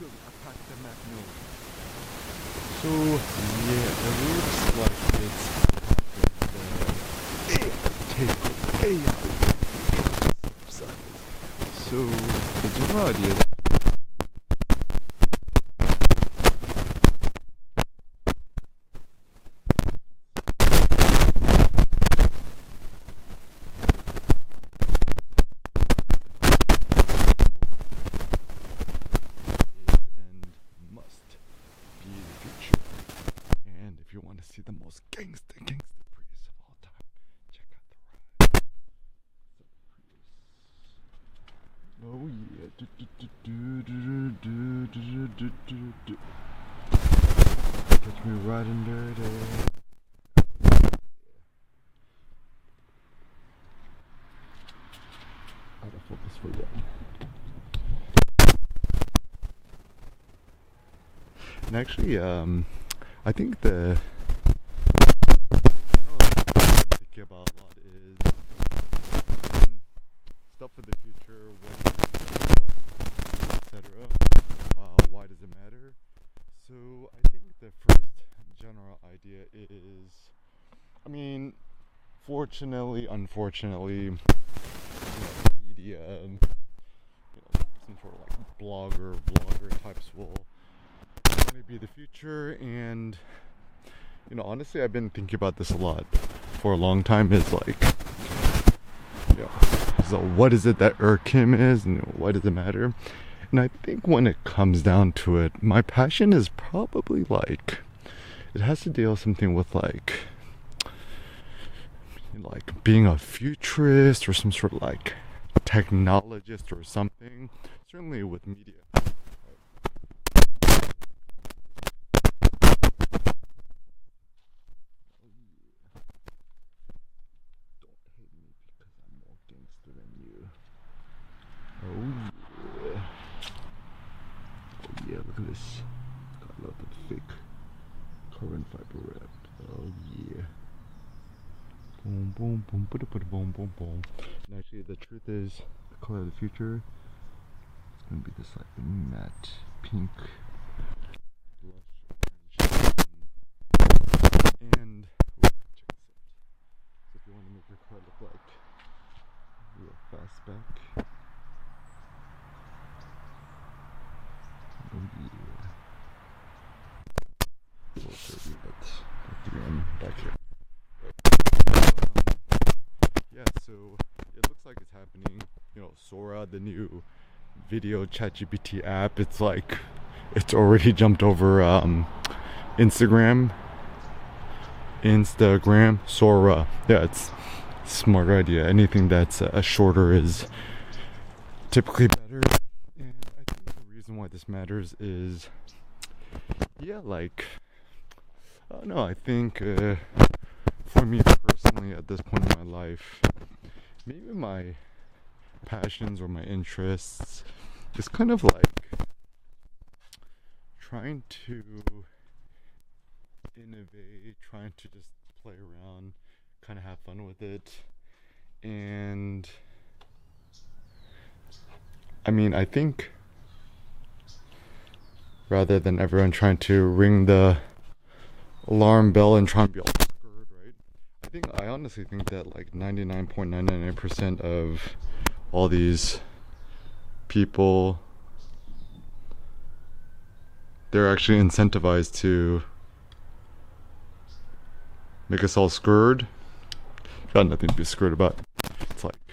literally attacked the magnolia. So yeah, it looks like it's the AI so the general idea is and must be the future. And if you want to see the most gangster Prius of all time, check out the ride. Oh yeah. Catch me riding dirty. Out of focus for that. And actually, I think the thinking about a lot is stuff for the future, what, etc. Why does it matter? So I think the first general idea is, I mean, fortunately, unfortunately, media, some sort of like vlogger types will be the future. And honestly, I've been thinking about this a lot for a long time. Is like, so what is it that Kim is, and why does it matter? And I think when it comes down to it, my passion is probably like, it has to deal something with like being a futurist or some sort of like technologist or something. Certainly with media. Yeah, look at this. Got a lot of thick carbon fiber wrapped. Oh yeah. Boom, boom, boom, boom, boom, boom, boom. And actually, the truth is, the color of the future is gonna be this like matte pink, blush orange, and check this out. So if you want to make your car look like real fastback. Oh yeah. We'll show you that back here. Yeah, so it looks like it's happening. Sora, the new video ChatGPT app, it's already jumped over Instagram, Sora. Yeah, it's a smart idea. Anything that's shorter is typically better. And I think the reason why this matters is, I don't know, I think for me personally at this point in my life, maybe my passions or my interests is kind of like trying to innovate, trying to just play around, kind of have fun with it. And I mean, I think rather than everyone trying to ring the alarm bell and try and be all scared, right? I honestly think that like 99.999% of all these people, they're actually incentivized to make us all scared. Got nothing to be scared about. It's like,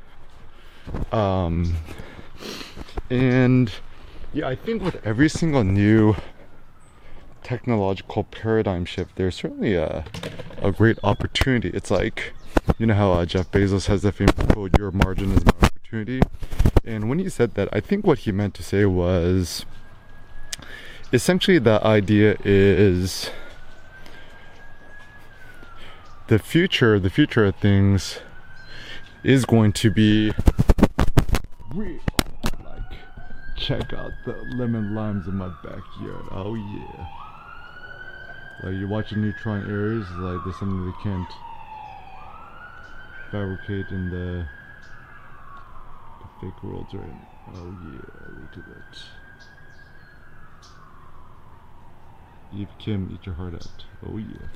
and yeah, I think with every single new technological paradigm shift, there's certainly a great opportunity. It's like, how Jeff Bezos has the famous quote, "Your margin is my opportunity." And when he said that, I think what he meant to say was, essentially the idea is the future of things is going to be real. Like, check out the lemon limes in my backyard. Oh yeah. Like, you're watching Neutron Aries, like there's something they can't fabricate in the fake worlds, right? Oh yeah, look at that. Eve Kim, eat your heart out. Oh yeah.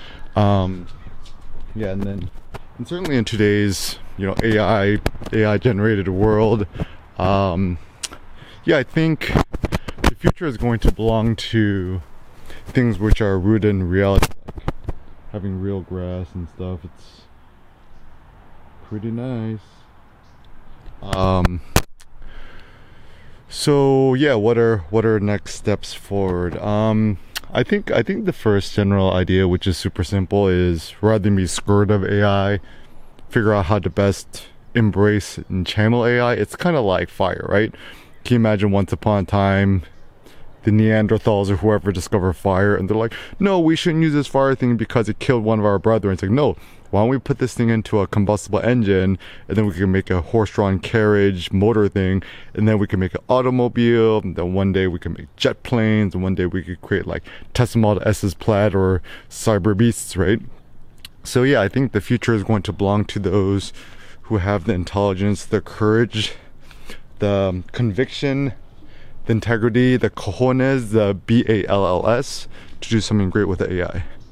Yeah, and certainly in today's, you know, AI generated world, yeah, I think the future is going to belong to things which are rooted in reality, like having real grass and stuff. It's pretty nice. So yeah, what are next steps forward? I think the first general idea, which is super simple, is rather than be scared of AI, figure out how to best embrace and channel AI. It's kind of like fire, right? Can you imagine once upon a time the Neanderthals or whoever discovered fire, and they're like, no, we shouldn't use this fire thing because it killed one of our brethren. It's like, no, why don't we put this thing into a combustible engine, and then we can make a horse-drawn carriage motor thing, and then we can make an automobile, and then one day we can make jet planes, and one day we could create like Tesla Model S's Plaid or Cyber Beasts, right? So yeah, I think the future is going to belong to those who have the intelligence, the courage, the conviction, the integrity, the cojones, the BALLS, to do something great with the AI.